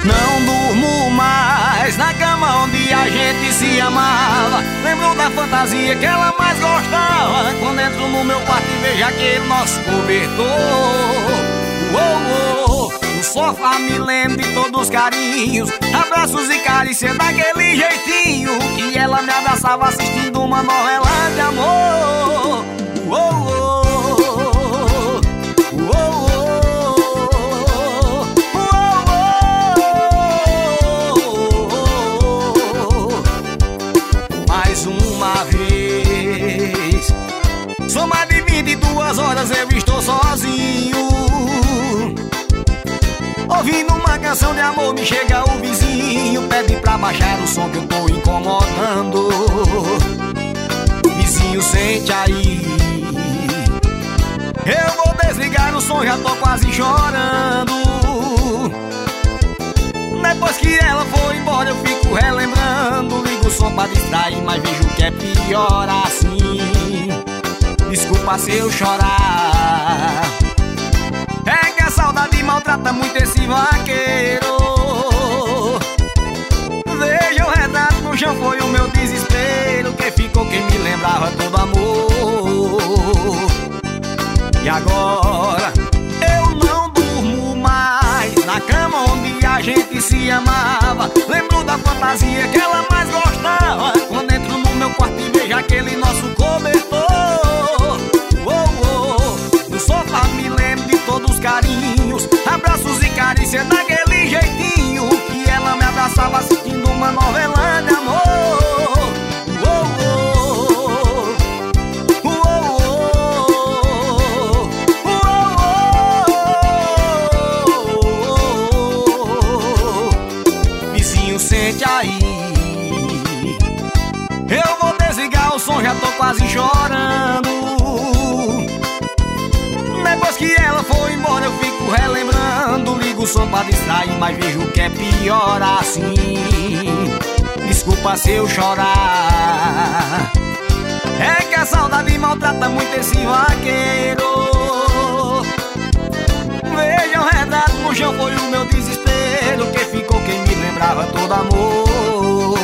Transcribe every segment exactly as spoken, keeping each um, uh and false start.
Não durmo mais na cama onde a gente se amava. Lembro da fantasia que ela mais gostava, quando entro no meu quarto e vejo aquele nosso cobertor. Uou, uou. No sofá me lembro de todos os carinhos, abraços e carícias daquele jeitinho que ela me abraçava assistindo uma novela de amor. Uou, uou. Uma vez, são mais de vinte e duas horas eu estou sozinho, ouvindo uma canção de amor. Me chega o vizinho, pede pra baixar o som que eu tô incomodando. Vizinho, sente aí, eu vou desligar o som, já tô quase chorando. Depois que ela foi embora eu fico relembrando. Ligo o som pra distrair, mas vejo que é pior assim. Desculpa se eu chorar, é que a saudade maltrata muito esse vaqueiro. Veja o retrato no chão, foi o meu desespero. Quem ficou, quem me lembrava todo amor. E agora eu não durmo mais na cama onde a gente se amava. Lembro da fantasia que ela mais gostava, quando entro no meu quarto e vejo aquele nosso cobertor. Oh, oh. No sofá me lembro de todos os carinhos, abraços e carícias daquele jeitinho que ela me abraçava assistindo uma novela de amor. Sente aí, eu vou desligar o som, já tô quase chorando. Depois que ela foi embora eu fico relembrando. Ligo o som pra distrair, mas vejo que é pior assim. Desculpa se eu chorar, é que a saudade maltrata muito esse vaqueiro. Veja o retrato no chão, foi o meu desespero. Quem ficou, quem me lembrava todo amor.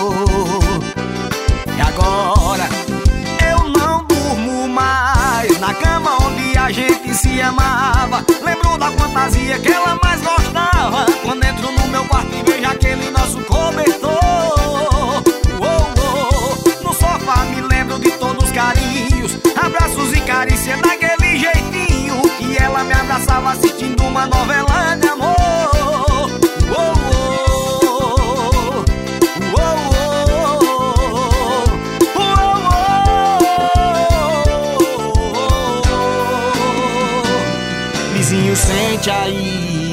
E agora eu não durmo mais na cama onde a gente se amava. Lembro da fantasia que ela mais gostava, quando entro no meu quarto e vejo aquele nosso cobertor. Oh, oh. No sofá me lembro de todos os carinhos, abraços e carícias daquele jeitinho que ela me abraçava assistindo uma novela de amor. Vizinho, sente aí,